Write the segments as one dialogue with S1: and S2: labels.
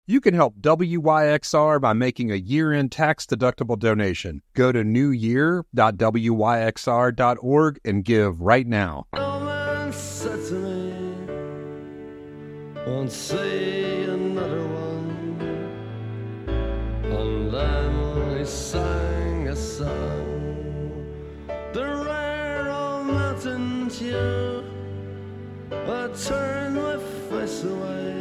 S1: You can help WYXR by making a year-end tax-deductible donation. Go to newyear.wyxr.org and give right now.
S2: No man said to me, won't see another one. And then he sang a song, the rare old mountain tune. I turned my face away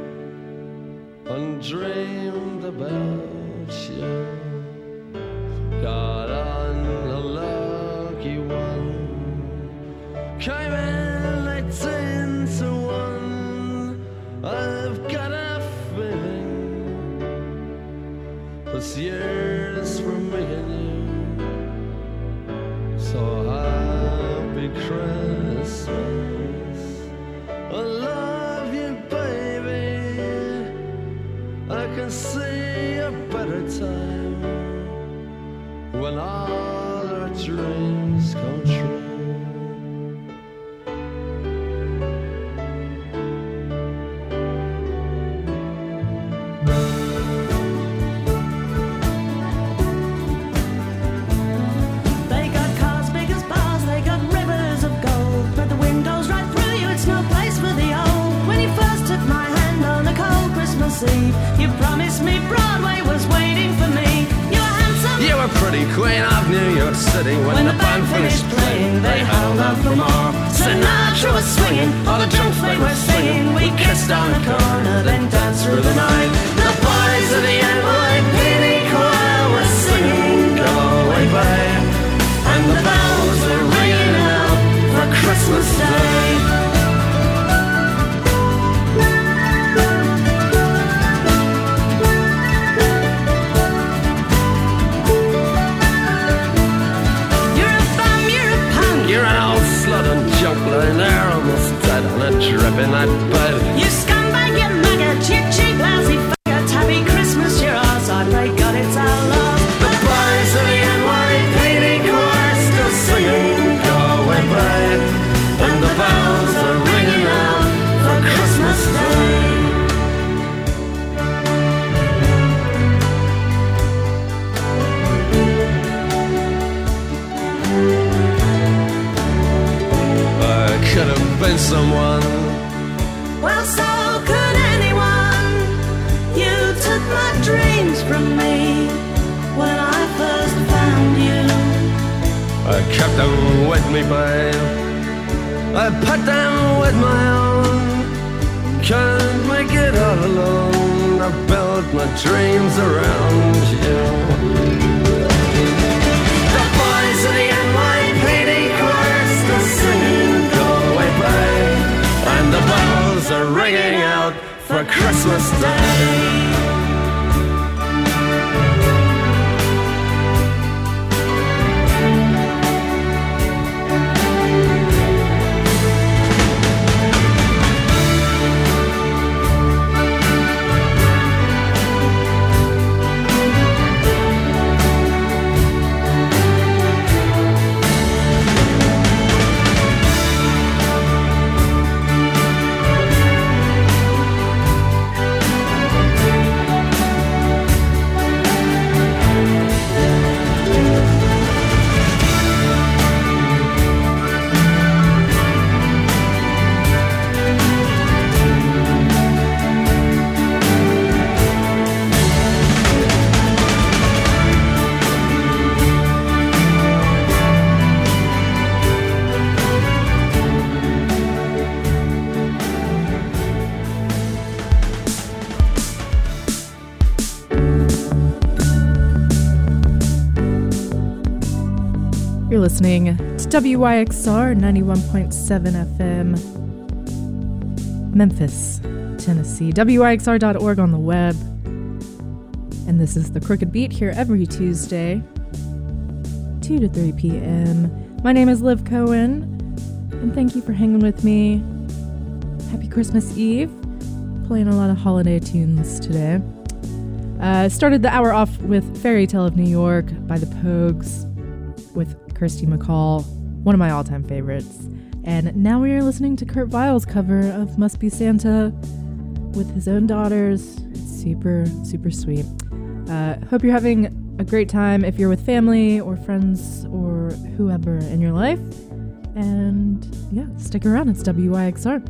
S2: and dreamed about you. Got on a lucky one, came in 18 to 1. I've got a feeling this year's for me and you. So happy Christmas, I love you, baby. I can see a better time when all our dreams come true.
S3: They got cars big as bars, they got rivers of gold, but the windows right through you, it's no place for the old. When you first took my hand on a cold Christmas Eve, you promised me Broadway was waiting for me. You were handsome,
S2: You were pretty queen of New York City. When the band finished playing, they held out for more. Sinatra was swinging, all the drunks they were singing. We kissed on the corner, then danced through the night. The boys of the NYPD choir were singing Go Away Babe, and the bells were ringing out for Christmas Day.
S3: you're a bum, you're a punk.
S2: You're an old slut and junk lying there almost dead on a dripping that bed.
S3: You scumbag, you maggot, you cheap, lousy faggot. Happy Christmas, you're ours, I pray God it's our love.
S2: The boys of the NYPD choir still singing Go Away Babe, and the bells are ringing out for Christmas Day. I could have been someone.
S3: Well, so could anyone. You took my dreams from me when I first found you.
S2: I kept them with me, babe. I put them with my own. Can't make it all alone. I built my dreams around you. The boys of the NYPD choir still singing Go Away Babe, and the bells are ringing out for Christmas Day.
S4: You're listening to WYXR 91.7 FM, Memphis, Tennessee. WYXR.org on the web. And this is The Crooked Beat here every Tuesday, 2 to 3 p.m. My name is Liv Cohen, and thank you for hanging with me. Happy Christmas Eve. Playing a lot of holiday tunes today. Started the hour off with Fairy Tale of New York by the Pogues with Kirsty MacColl, one of my all-time favorites. And now we are listening to Kurt Weill's cover of Must Be Santa with his own daughters. It's Super, super sweet. Hope you're having a great time if you're with family or friends or whoever in your life. And yeah, stick around. It's WYXR.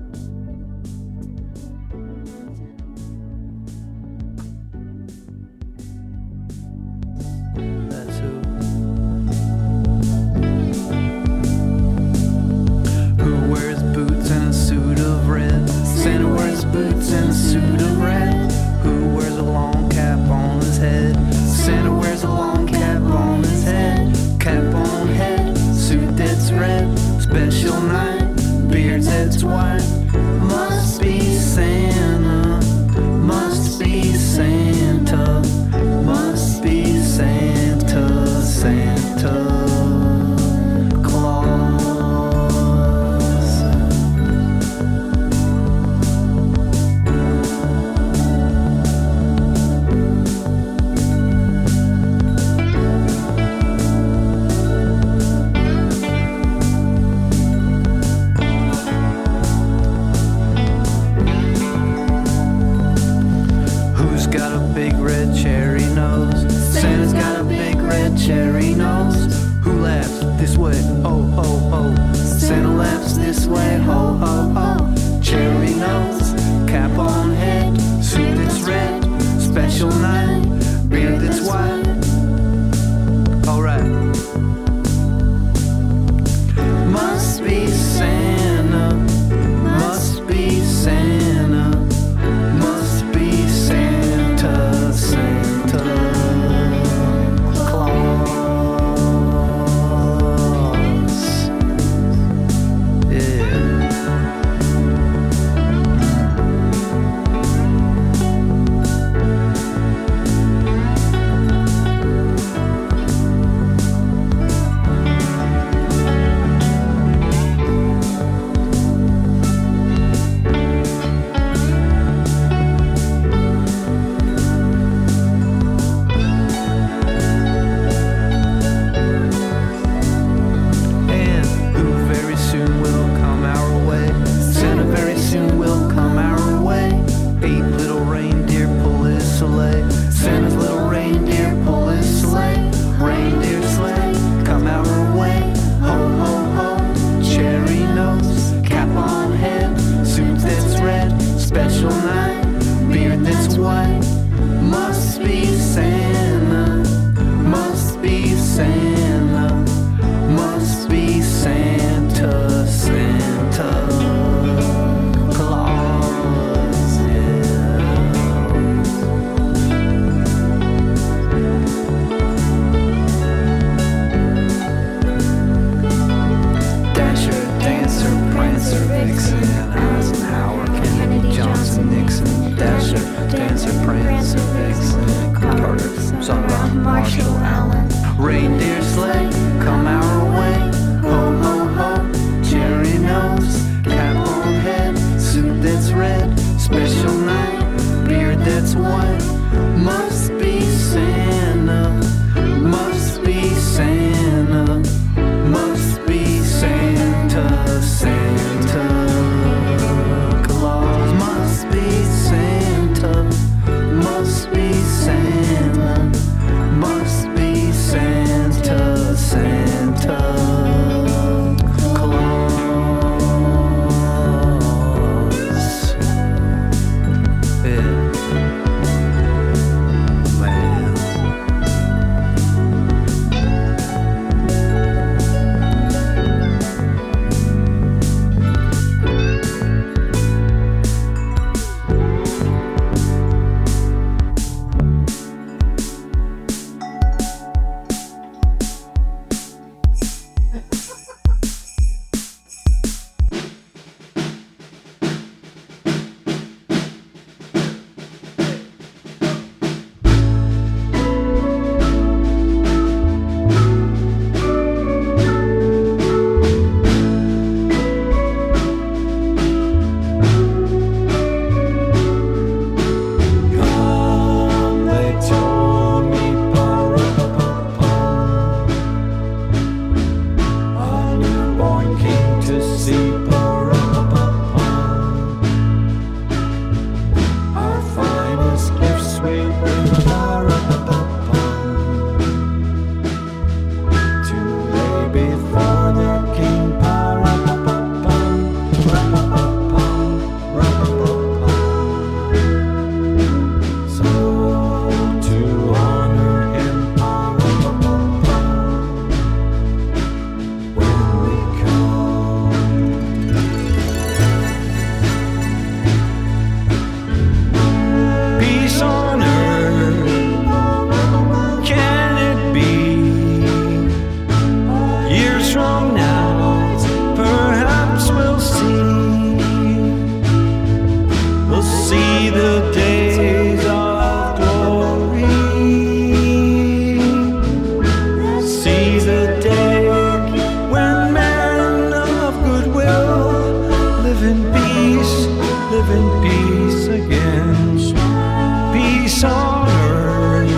S2: on earth.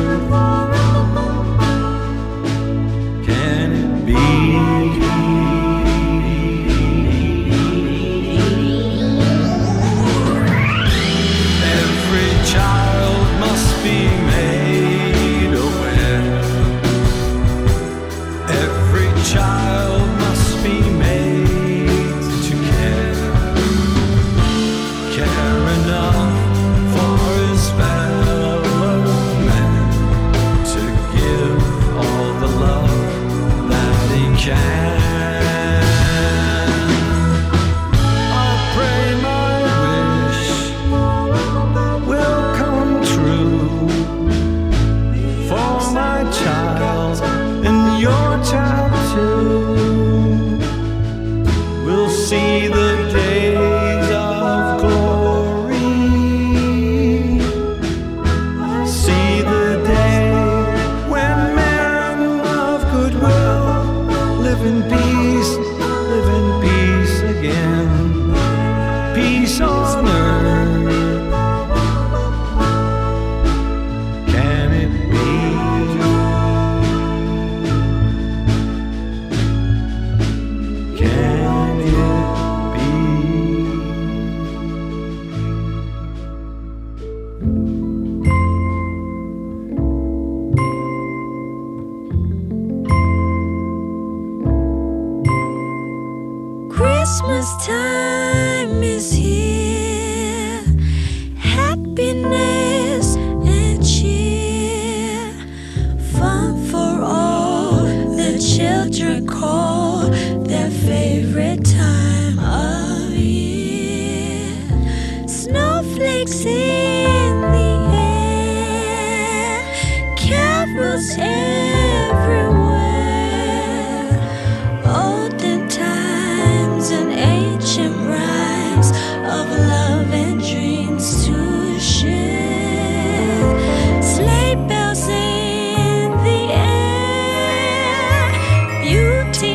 S2: Can it be? Every child must be made aware. Every child must be made to care. Care enough for his fellow man to give all the love that he can. I pray my wish will come true for my child and your child too. We'll see the days of glory. See the day when men of goodwill live in peace again. Peace on earth. Can it be? Can it be?
S3: Christmas time is here, happiness and cheer, fun for all. The children call their favorite time of year. Snowflakes in the air, carols everywhere. Olden times and ancient rhymes of love and dreams to share. Sleigh bells in the air, beauty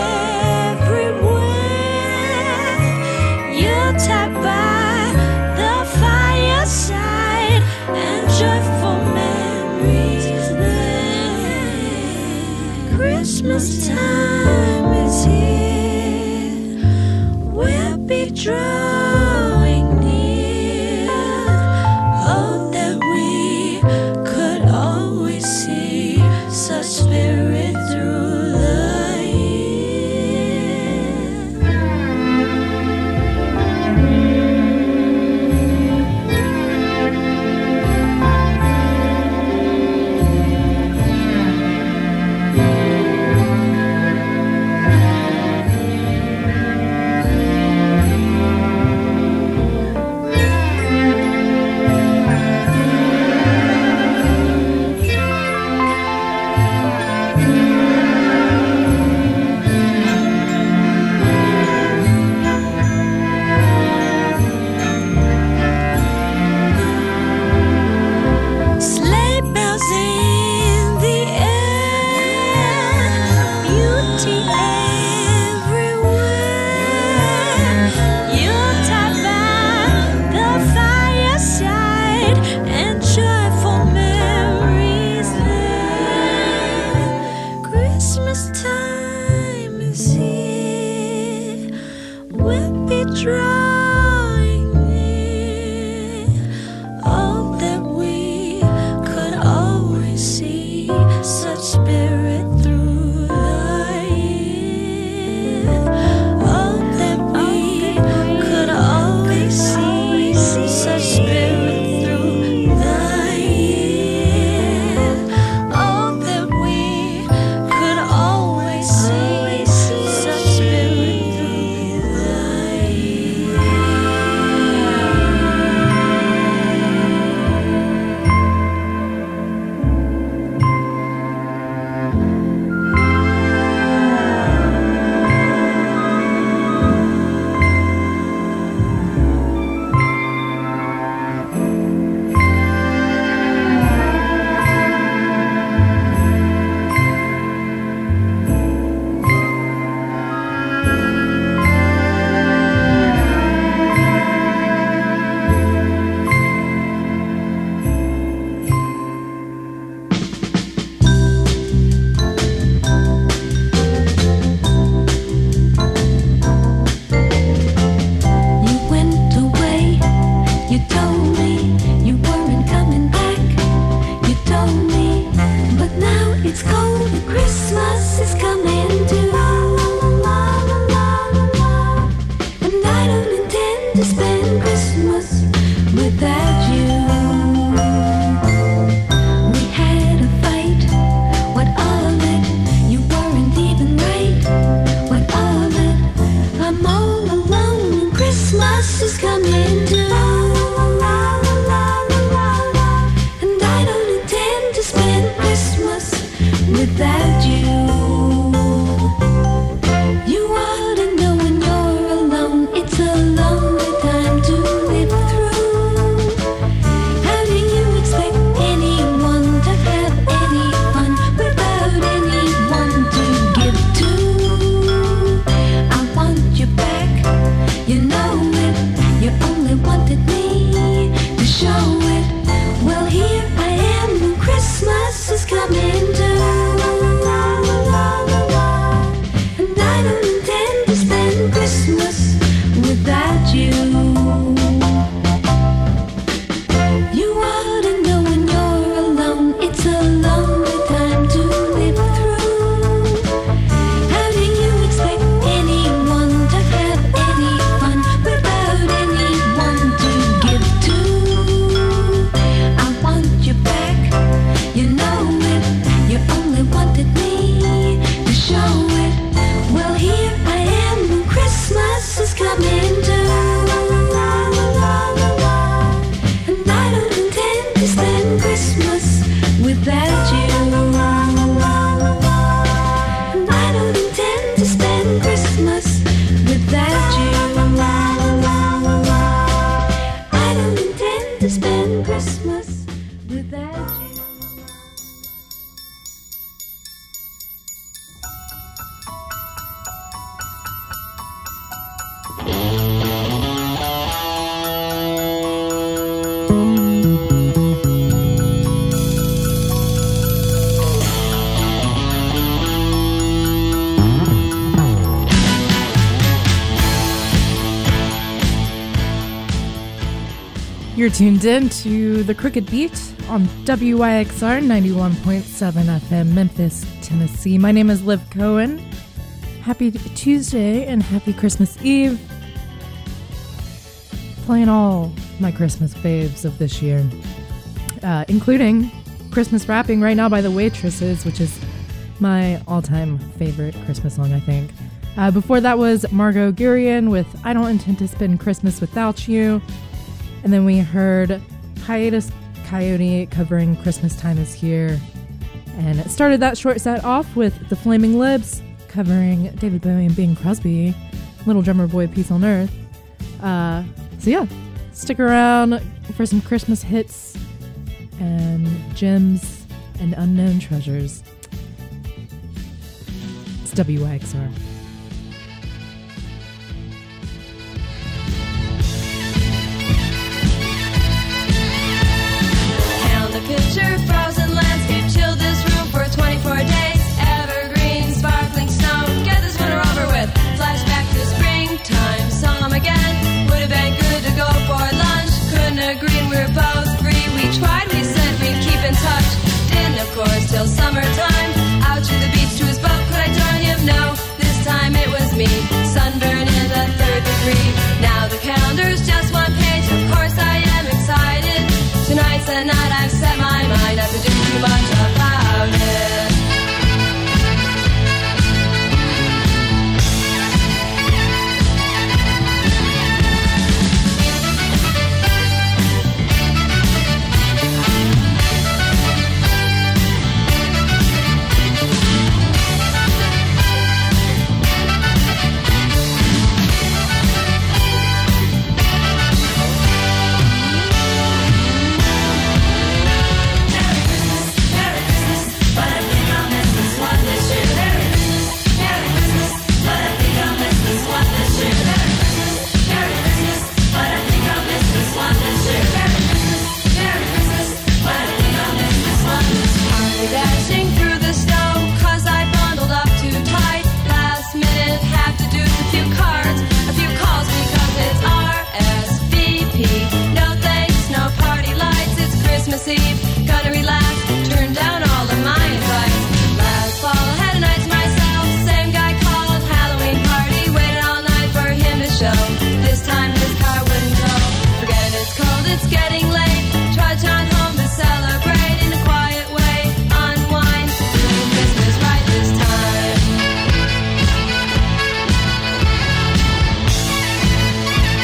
S3: everywhere. Yuletide by the fireside and joyful memories there. Christmas time is here, we'll be drawing near. Oh, that we could always see such spirit through the year.
S4: You're tuned in to the Crooked Beat on WYXR 91.7 FM, Memphis, Tennessee. My name is Liv Cohen. Happy Tuesday and happy Christmas Eve. Playing all my Christmas faves of this year, including Christmas Wrapping right now by the Waitresses, which is my all-time favorite Christmas song, I think. Before that was Margot Gurian with I Don't Intend to Spend Christmas Without You. And then we heard Hiatus Coyote covering Christmas Time Is Here. And it started that short set off with the Flaming Lips covering David Bowie and Bing Crosby, Little Drummer Boy, Peace on Earth. So yeah, stick around for some Christmas hits and gems and unknown treasures. It's WYXR.
S5: Picture frozen landscape, chill this room for 24 days. Evergreen, sparkling snow, get this winter over with. Flashback to springtime, saw him again. Would have been good to go for lunch. Couldn't agree, we're both free. We tried, we said we'd keep in touch. Didn't, of course, till summertime. Out to the beach to his boat, could I join him? No, this time it was me. Sunburn in the 3rd degree. Now the calendar's just one page. Of course I am excited. Tonight's the night I've set my mind not to do too much about it.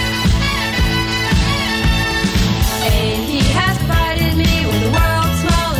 S5: Small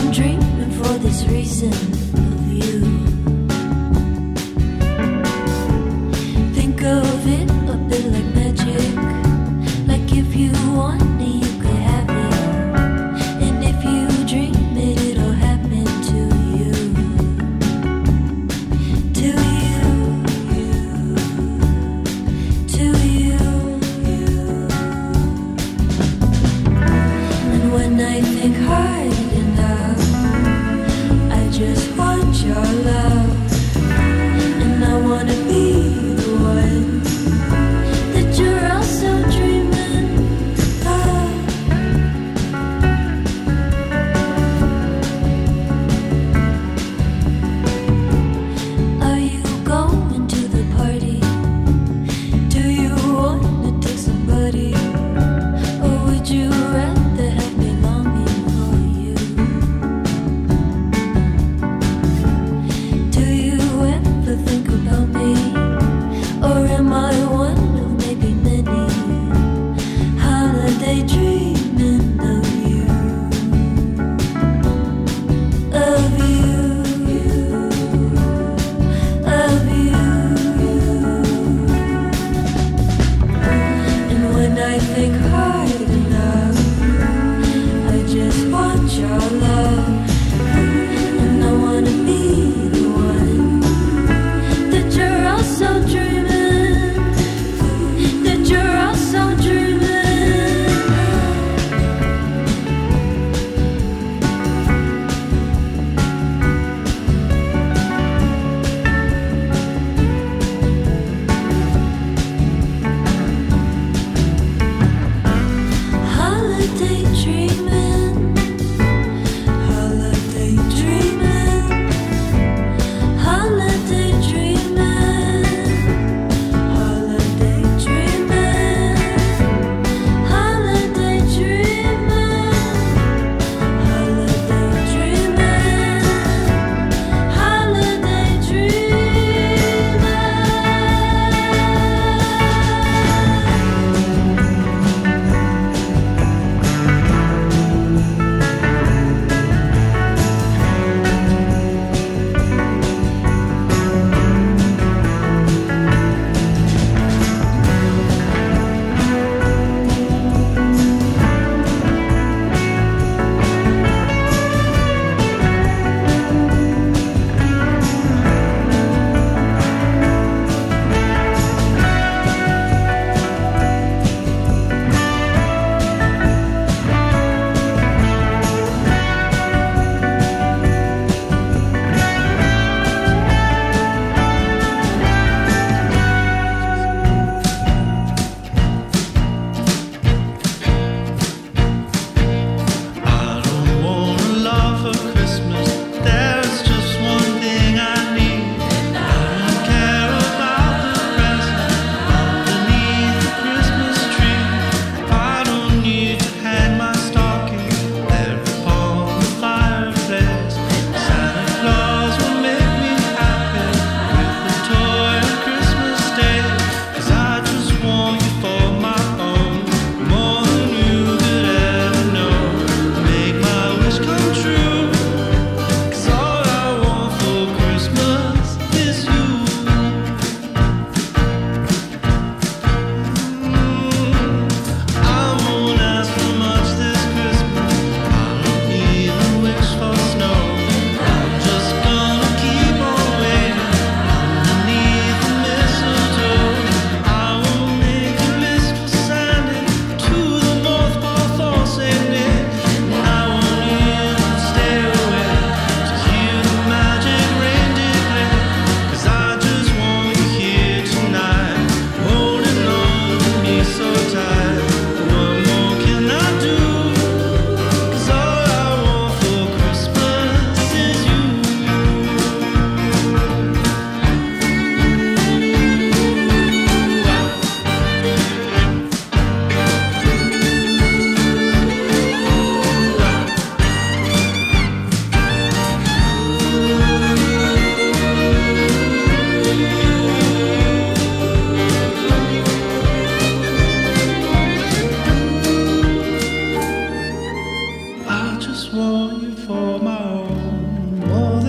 S3: I'm dreaming for this reason of you. Think of it a bit like magic. Like if you want it, you could have it. And if you dream it, it'll happen to you. To you. To you. And when I think hard enough, I just want your love. And I wanna be the one that you're also dreaming of. Are you going to the party? Do you wanna take somebody? Or would you rather have me longing for you?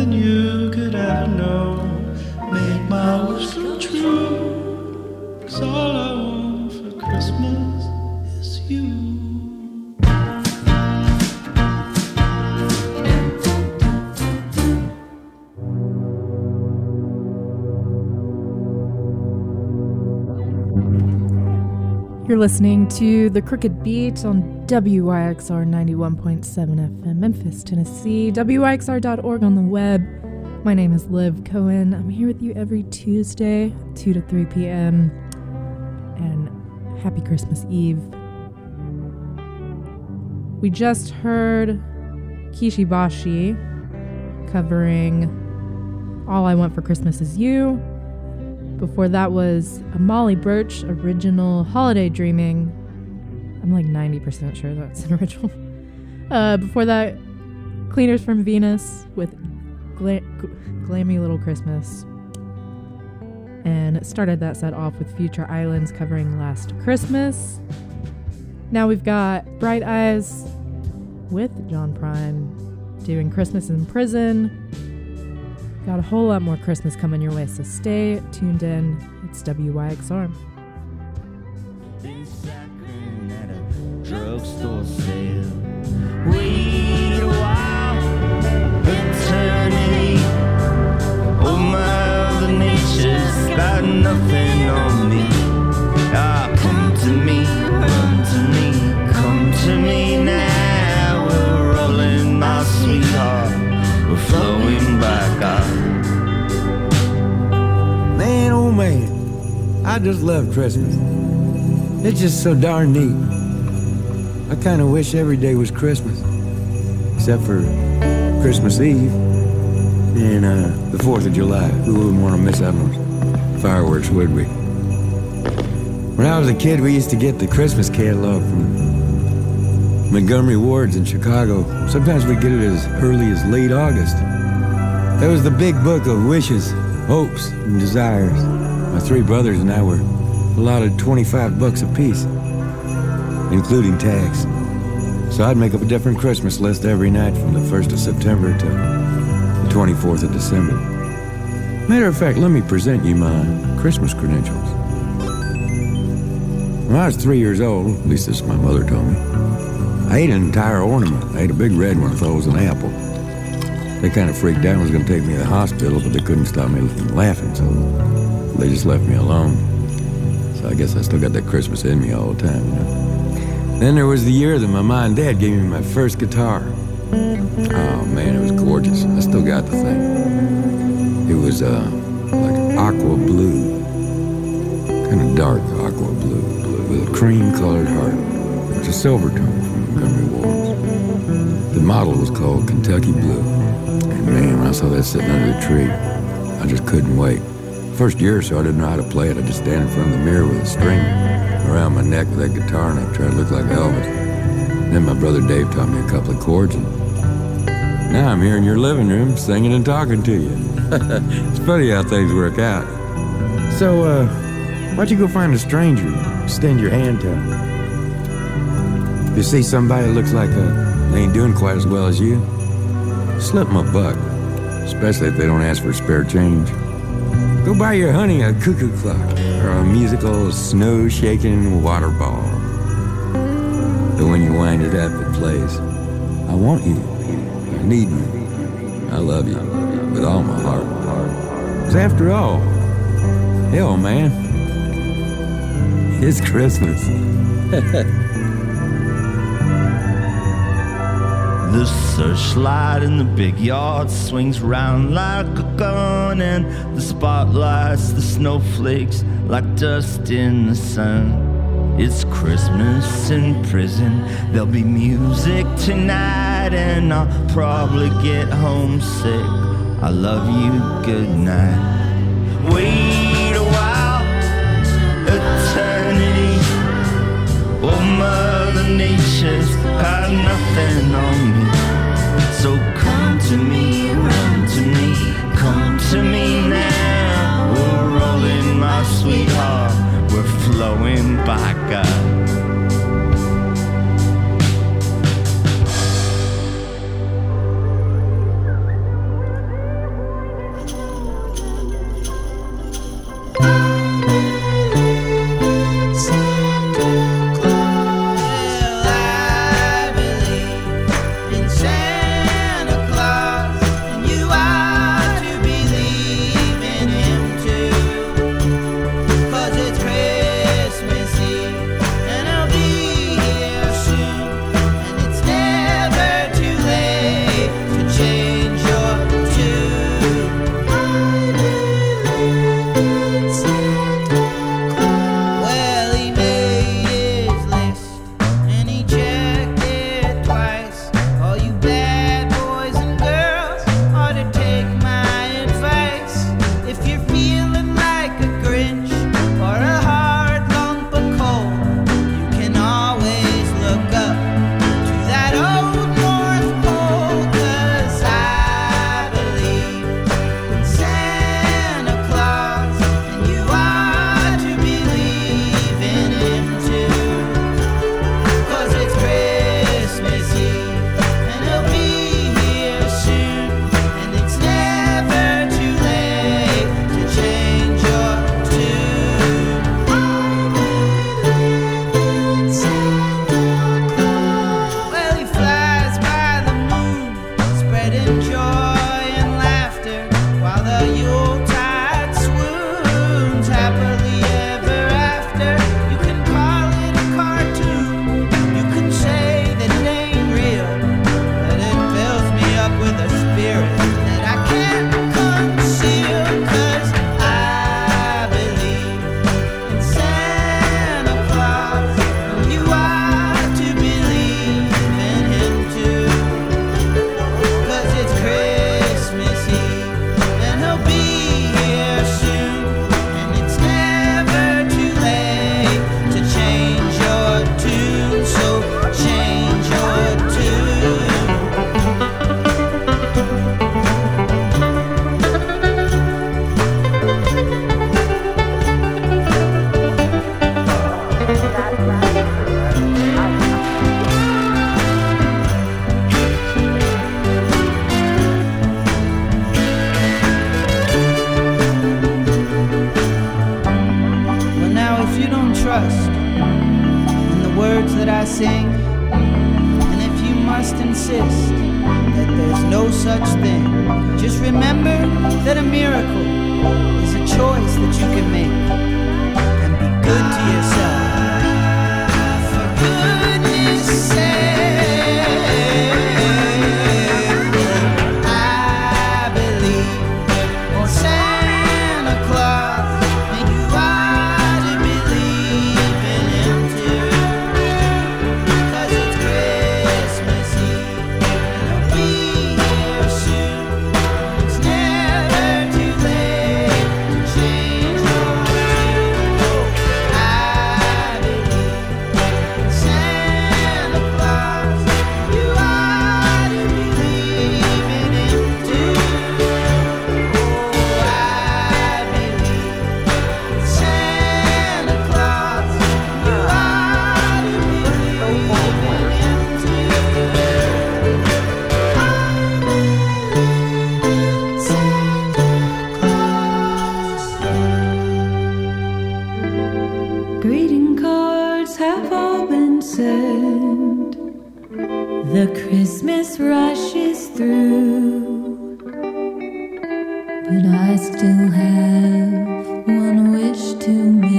S6: than you could ever know. Make my wish come true, 'cause all I want for Christmas is you.
S4: You're listening to The Crooked Beat on WYXR 91.7 FM, Memphis, Tennessee, WYXR.org on the web. My name is Liv Cohen. I'm here with you every Tuesday, 2 to 3 p.m. And happy Christmas Eve. We just heard Kishi Bashi covering All I Want for Christmas Is You. Before that was a Molly Birch original, Holiday Dreaming. I'm like 90% sure that's an original. Before that, Cleaners from Venus with Glammy Little Christmas. And started that set off with Future Islands covering Last Christmas. Now we've got Bright Eyes with John Prine doing Christmas in Prison. Got a whole lot more Christmas coming your way, so stay tuned in. It's WYXR.
S2: Been saccharine at a drugstore sale. Wait a while, eternity. Oh, Mother Nature's got nothing on me. Ah, come to me, run to me, come to me now. We're rolling, my sweetheart. We're flowing back out.
S7: Man, oh man, I just love Christmas. It's just so darn neat. I kind of wish every day was Christmas, except for Christmas Eve and the 4th of July. Who wouldn't want to miss out on fireworks, would we? When I was a kid, we used to get the Christmas catalog from Montgomery Ward's in Chicago. Sometimes we'd get it as early as late August. That was the big book of wishes, hopes, and desires. My 3 brothers and I were allotted $25 apiece, including tax. So I'd make up a different Christmas list every night from the 1st of September to the 24th of December. Matter of fact, let me present you my Christmas credentials. When I was 3 years old, at least this my mother told me, I ate an entire ornament. I ate a big red one, I thought it was an apple. They kind of freaked out and was going to take me to the hospital, but they couldn't stop me from laughing, so they just left me alone. So I guess I still got that Christmas in me all the time, you know. Then there was the year that my mom and dad gave me my first guitar. Oh man, it was gorgeous. I still got the thing. It was like aqua blue, kind of dark aqua blue, with a cream-colored heart. It's a silver tone from Montgomery Ward's. The model was called Kentucky Blue. And man, when I saw that sitting under the tree, I just couldn't wait. First year or so, I didn't know how to play it. I'd just stand in front of the mirror with a string around my neck with that guitar, and I'd try to look like Elvis. And then my brother Dave taught me a couple of chords, and now I'm here in your living room singing and talking to you. It's funny how things work out. So, why don't you go find a stranger, extend your hand to him. If you see somebody that looks like they ain't doing quite as well as you, slip them a buck, especially if they don't ask for spare change. Go buy your honey a cuckoo clock or a musical snow-shaking water ball. But when you wind it up, it plays, I want you, I need you, I love you, with all my heart. 'Cause after all, hell, man, it's Christmas.
S2: The searchlight in the big yard swings round like a gun, and the spotlights, the snowflakes, like dust in the sun. It's Christmas in prison, there'll be music tonight, and I'll probably get homesick. I love you, good night. Wait a while, eternity. Oh, Mother Nature's got nothing on me. So come to me, run to me, come to me now. We're rolling, my sweetheart, we're flowing by God.
S8: must insist that there's no such thing. Just remember that a miracle is a choice that you can make, and be good to yourself. For goodness sake, I believe in Santa Claus, and you ought to believe in him too. 'Cause it's Christmas Eve, and he'll be here soon. It's never too late to change your tune. I believe in Santa Claus, you ought to believe in him too. I believe in Santa Claus, you ought to believe in him too.
S3: Greeting cards have all been sent. The Christmas rush is through. But I still have one wish to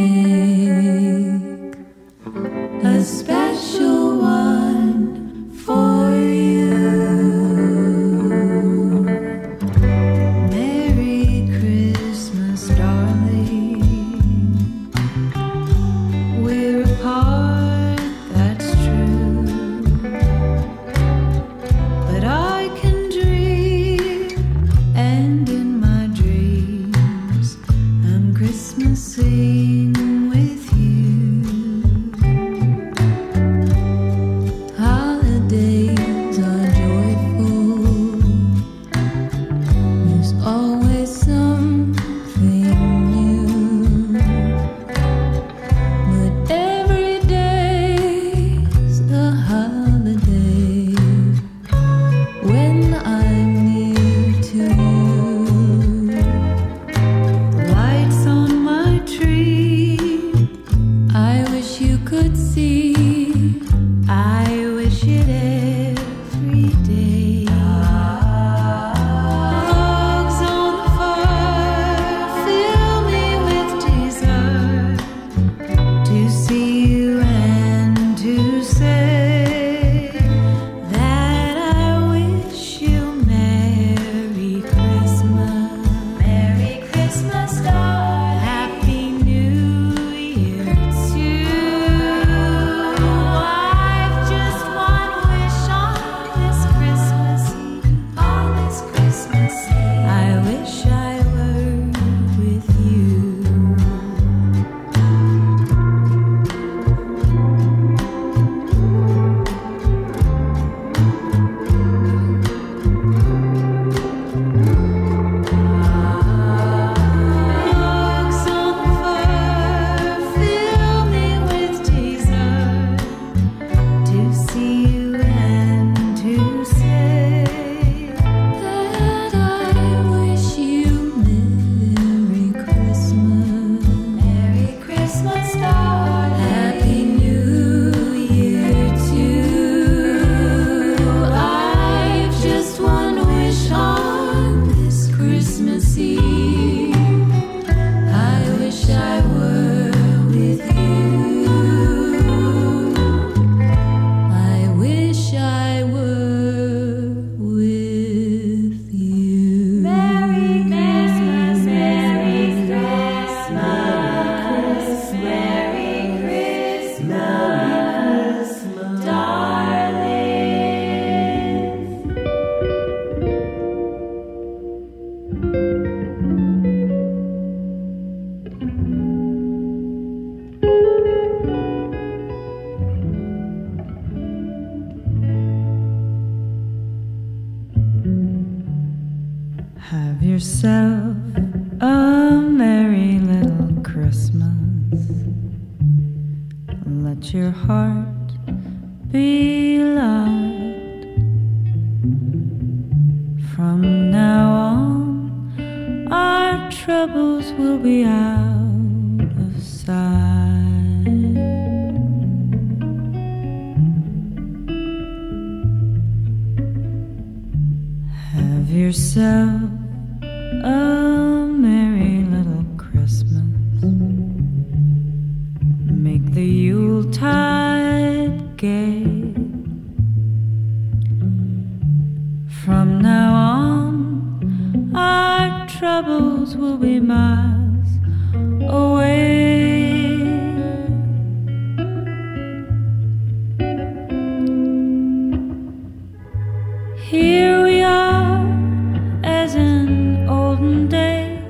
S3: make. A special one for you. Merry Christmas, darling. We're apart, that's true. But I can dream, and in my dreams, I'm Christmasing with you. Holidays are joyful. There's always something new. But every day's a holiday when I'm near to you. The lights on my tree, I wish you could see. I wish it every day. Logs on the fire fill me with desire to see you and to say that I wish you Merry Christmas. Merry Christmas, darling. Happy New Year too. I've just one wish on this Christmas Eve. On this Christmas Eve, I wish I were with you. Logs on the fire fill me with desire to see you and to say that I wish you Merry Christmas. Merry Christmas, darling. Happy New Year too. I've just one wish on this Christmas Eve. I wish I were with you. I wish I were with you. Merry Christmas, Merry Christmas, Merry Christmas, darling.
S6: Have yourself a merry little Christmas. Let your heart be light. From now on, our troubles will be out of sight.
S9: Have yourself a merry little Christmas. Make the Yuletide gay. From now on, our troubles will be miles away. Here we are, as in olden days,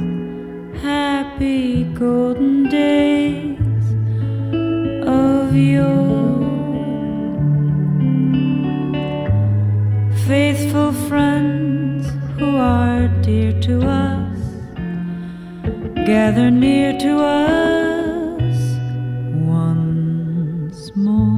S9: happy golden days of yore. Faithful friends who are dear to us, gather near to us once more.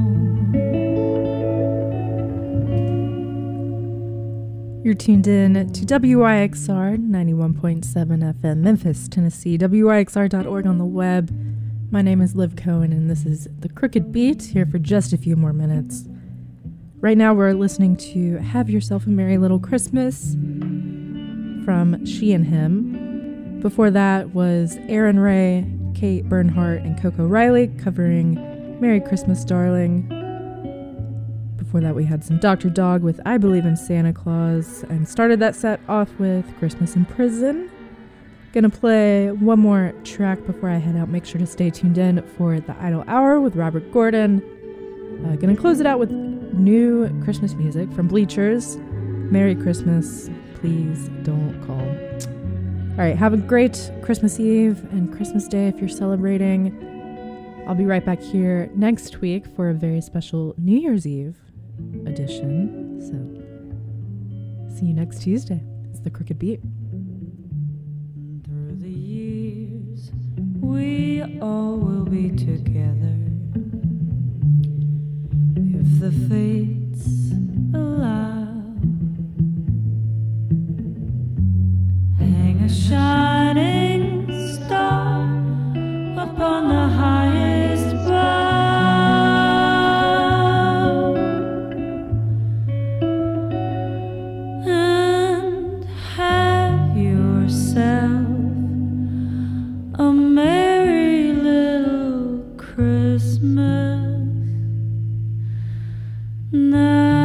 S4: You're tuned in to WYXR 91.7 FM, Memphis, Tennessee, WYXR.org on the web. My name is Liv Cohen, and this is The Crooked Beat, here for just a few more minutes. Right now we're listening to Have Yourself a Merry Little Christmas from She and Him. Before that was Aaron Ray, Kate Bernhardt, and Coco Riley covering Merry Christmas, Darling. Before that we had some Dr. Dog with I Believe in Santa Claus, and started that set off with Christmas in Prison. Gonna play one more track before I head out. Make sure to stay tuned in for the Idle Hour with Robert Gordon. Gonna close it out with new Christmas music from Bleachers. Merry Christmas, please don't call. All right, have a great Christmas Eve and Christmas Day if you're celebrating. I'll be right back here next week for a very special New Year's Eve edition. So, see you next Tuesday. It's The Crooked Beat.
S9: Through the years, we all will be together. If the fates allow, hang a shining star upon the highest bough, and have yourself a merry little Christmas now.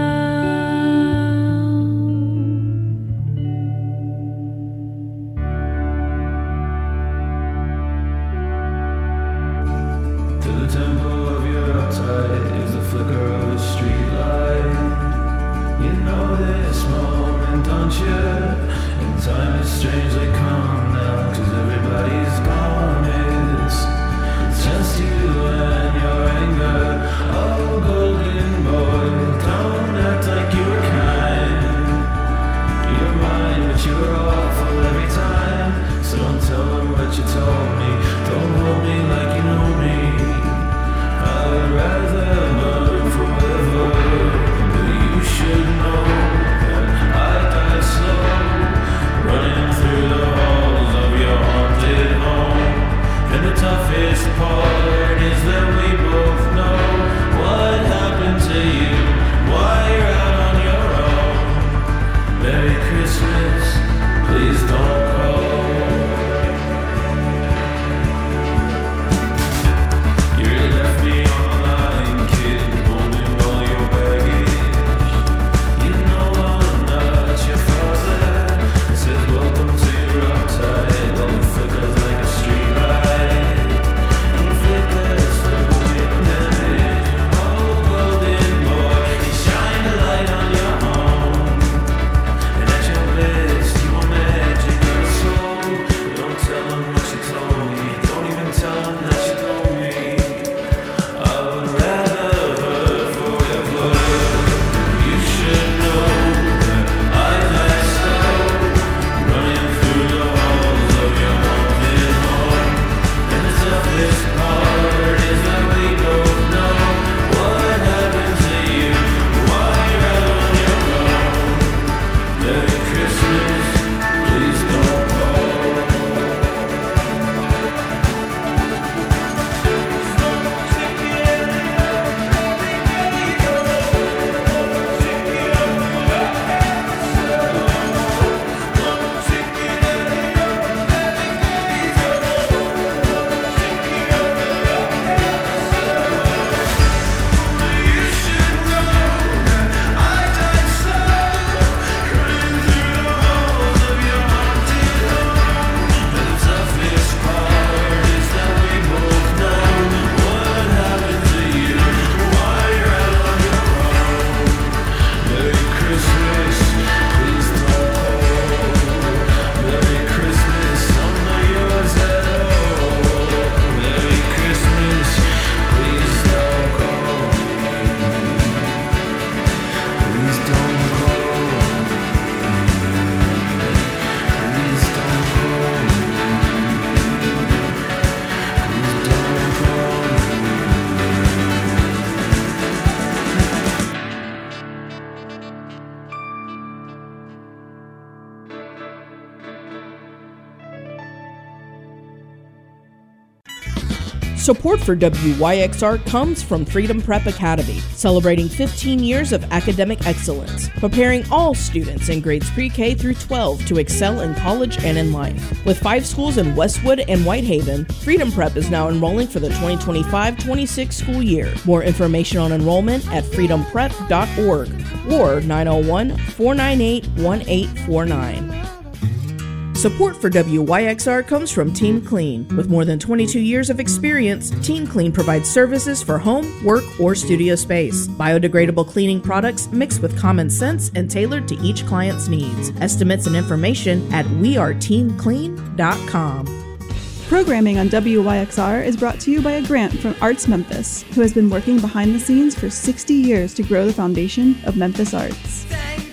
S6: To the temple of your uptide is the flicker of a street light. You know this moment, don't you? And time is strangely calm now, 'cause everybody's gone. It's just you and your anger. Oh, golden boy, don't act like you were kind. You're mine, but you were awful every time. So don't tell them what you told me. Don't hold me like you know me. I would rather burn forever, but you should know that I died slow, running through the halls of your haunted home. And the toughest part is that we both know what happened to you.
S10: Support for WYXR comes from Freedom Prep Academy, celebrating 15 years of academic excellence, preparing all students in grades pre-K through 12 to excel in college and in life. With 5 schools in Westwood and Whitehaven, Freedom Prep is now enrolling for the 2025-26 school year. More information on enrollment at freedomprep.org or 901-498-1849. Support for WYXR comes from Team Clean. With more than 22 years of experience, Team Clean provides services for home, work, or studio space. Biodegradable cleaning products mixed with common sense and tailored to each client's needs. Estimates and information at weareteamclean.com.
S11: Programming on WYXR is brought to you by a grant from Arts Memphis, who has been working behind the scenes for 60 years to grow the foundation of Memphis arts.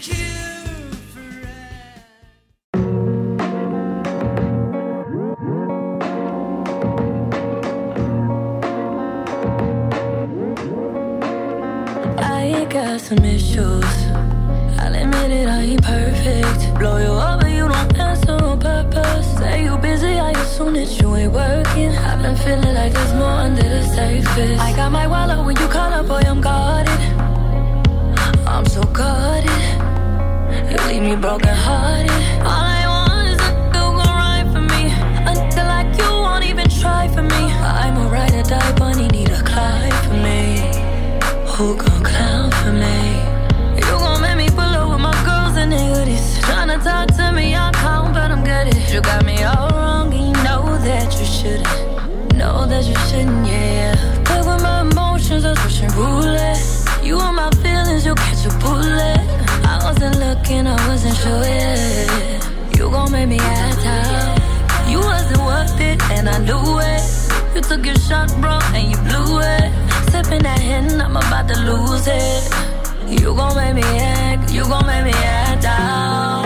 S9: Some issues, I'll admit it, I ain't perfect. Blow you up but you don't answer on purpose. Say you busy, I assume that you ain't working. I've been feeling like there's more under the surface. I got my wallet when you call up, boy, I'm guarded. I'm so guarded. You leave me broken hearted. All I want is a nigga gon' ride for me. A nigga like you won't even try for me. I'm a ride or die bunny, need a Clyde for me. Who gon' clown for me? You gon' make me pull up with my girls and their hoodies. Tryna talk to me, I'll count, but I'm good at it. You got me all wrong, and you know that you shouldn't. Know that you shouldn't, yeah. Play with my emotions, I was pushing roulette. You and my feelings, you'll catch a bullet. I wasn't looking, I wasn't sure yet. You gon' make me act out. You wasn't worth it, and I knew it. You took your shot, bro, and you blew it. Sipping that hen, I'm about to lose it. You gon' make me act, you gon' make me act out.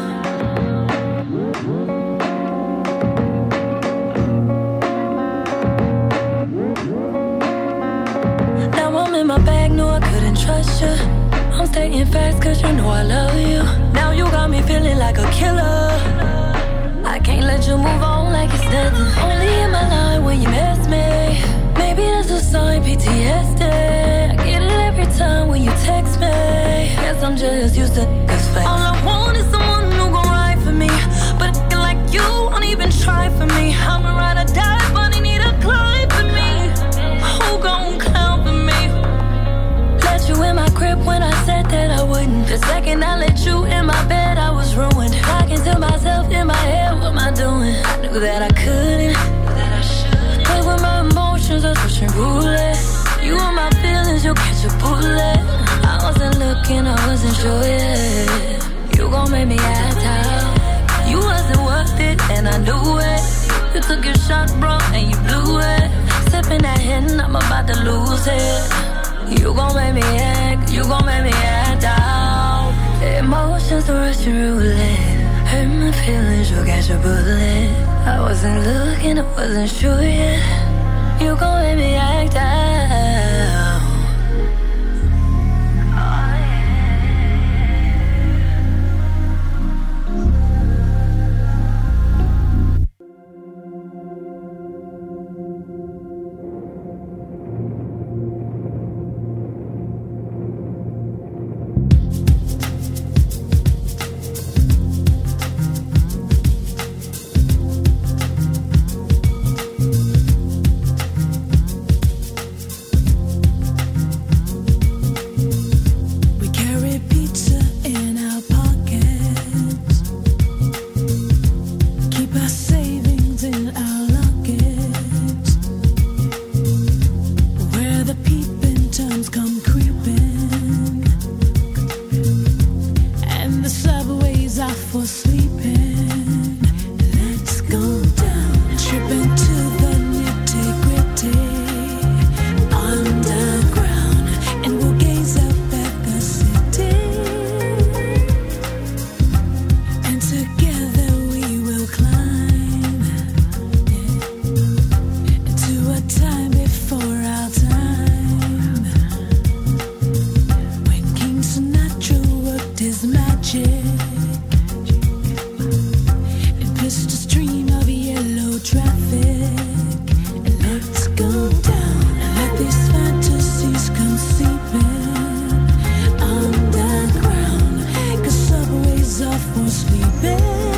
S9: Now I'm in my bag, no I couldn't trust you. I'm stating facts cause you know I love you. Now you got me feeling like a killer. I can't let you move on like it's nothing. Only in my line when you miss me. Maybe that's a sign, PTSD. I get it every time when you text me. Guess I'm just used to this flex. All I want is someone who gon' ride for me. But a like you won't even try for me. I'm a ride or die, but I need a climb for me. Who gon' clown for me? Let you in my crib when I said that I wouldn't. The second I let you in my bed, I was ruined. Talking to myself in my head, what am I doing? I knew that I couldn't. Play with my emotions, I was pushing roulette. You and my feelings, you'll catch a bullet. I wasn't looking, I wasn't sure yet. You gon' make me act out. You wasn't worth it, and I knew it. You took your shot, bro, and you blew it. Sipping that hen, I'm about to lose it. You gon' make me act, you gon' make me act out. Emotions are rushing roulette. Hurt my feelings, you'll catch a bullet. I wasn't looking, I wasn't sure yet. You gon' let me act out.
S3: for sleeping.